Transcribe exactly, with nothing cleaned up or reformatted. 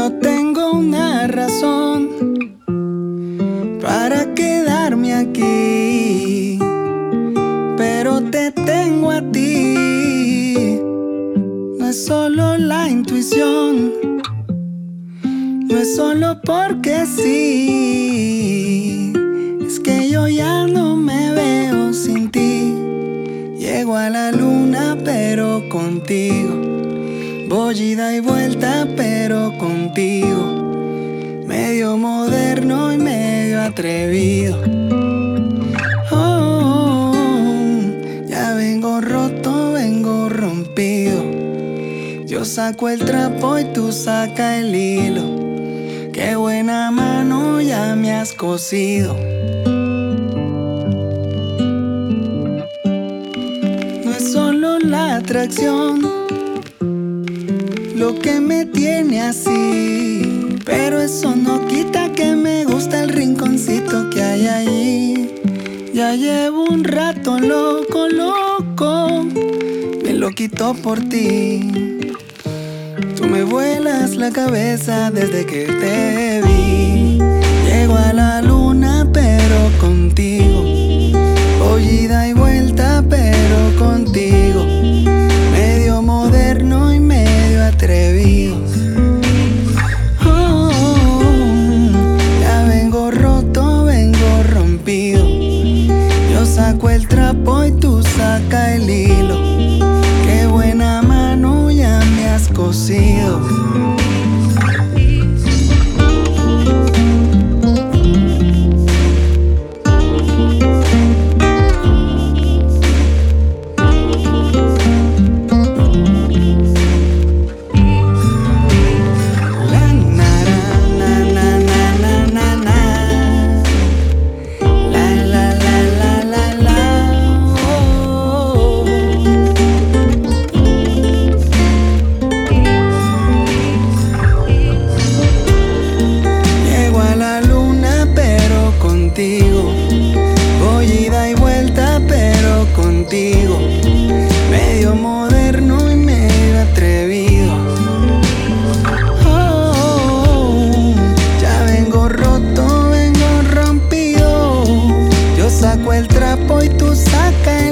No tengo una razón para quedarme aquí, pero te tengo a ti. No es solo la intuición, no es solo porque sí, es que yo ya no me veo sin ti. Llego a la luna pero contigo, voy ida y vuelta pero contigo, medio moderno y medio atrevido. Oh, ya vengo roto, vengo rompido. Yo saco el trapo y tú saca el hilo. Qué buena mano ya me has cosido. No es solo la atracción lo que me tiene así, pero eso no quita que me gusta el rinconcito que hay allí. Ya llevo un rato loco, loco, me lo quito por ti. Tú me vuelas la cabeza desde que te vi. Llego a la luna pero contigo, voy ida y vuelta pero contigo, medio moderno y medio atrevido. Oh, ya vengo roto, vengo rompido. Yo saco el trapo y tú saca el hilo. Qué buena mano ya me has cosido. Voy ida y vuelta pero contigo, medio moderno y medio atrevido. Oh, ya vengo roto, vengo rompido. Yo saco el trapo y tú saca el